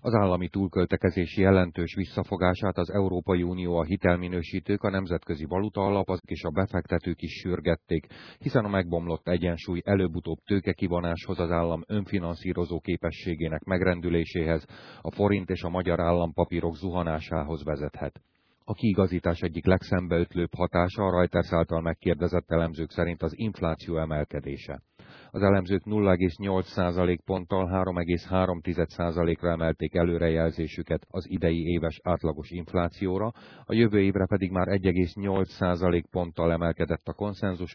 Az állami túlköltekezés jelentős visszafogását az Európai Unió, a hitelminősítők, a Nemzetközi Valutaalap és a befektetők is sürgették, hiszen a megbomlott egyensúly előbb-utóbb tőkekivonáshoz, az állam önfinanszírozó képességének megrendüléséhez, a forint és a magyar állampapírok zuhanásához vezethet. A kiigazítás egyik legszembeötlőbb hatása a Reuters által megkérdezett elemzők szerint az infláció emelkedése. Az elemzők 0,8% ponttal 3,3%-ra emelték előrejelzésüket az idei éves átlagos inflációra, a jövő évre pedig már 1,8% ponttal emelkedett a konszenzus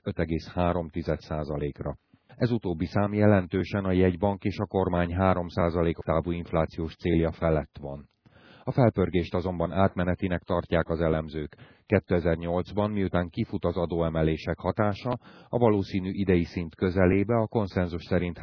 5,3%-ra. Ez utóbbi szám jelentősen a jegybank és a kormány 3% távú inflációs célja felett van. A felpörgést azonban átmenetinek tartják az elemzők. 2008-ban, miután kifut az adóemelések hatása, a valószínű idei szint közelébe, a konszenzus szerint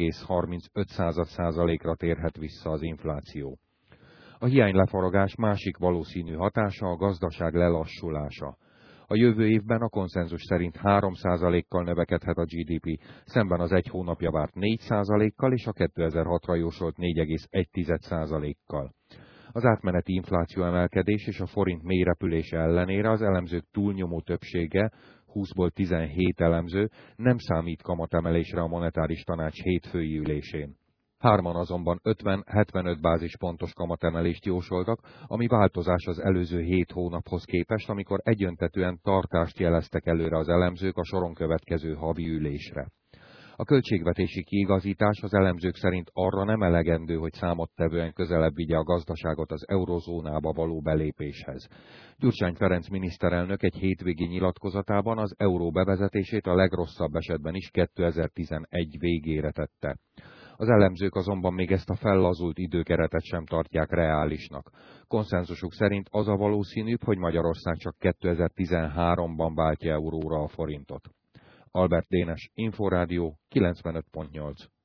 3,35%-ra térhet vissza az infláció. A hiánylefaragás másik valószínű hatása a gazdaság lelassulása. A jövő évben a konszenzus szerint 3%-kal növekedhet a GDP, szemben az egy hónapja várt 4%-kal és a 2006-ra jósolt 4,1%-kal. Az átmeneti infláció emelkedés és a forint mélyrepülése ellenére az elemzők túlnyomó többsége, 20-ból 17 elemző, nem számít kamatemelésre a monetáris tanács hétfői ülésén. Hárman azonban 50-75 bázispontos kamatemelést jósoltak, ami változás az előző 7 hónaphoz képest, amikor egyöntetűen tartást jeleztek előre az elemzők a soron következő havi ülésre. A költségvetési kiigazítás az elemzők szerint arra nem elegendő, hogy számottevően közelebb vigye a gazdaságot az eurozónába való belépéshez. Gyurcsány Ferenc miniszterelnök egy hétvégi nyilatkozatában az euró bevezetését a legrosszabb esetben is 2011 végére tette. Az elemzők azonban még ezt a fellazult időkeretet sem tartják reálisnak. Konszenzusuk szerint az a valószínűbb, hogy Magyarország csak 2013-ban váltja euróra a forintot. Albert Dénes, Inforádió 95.8.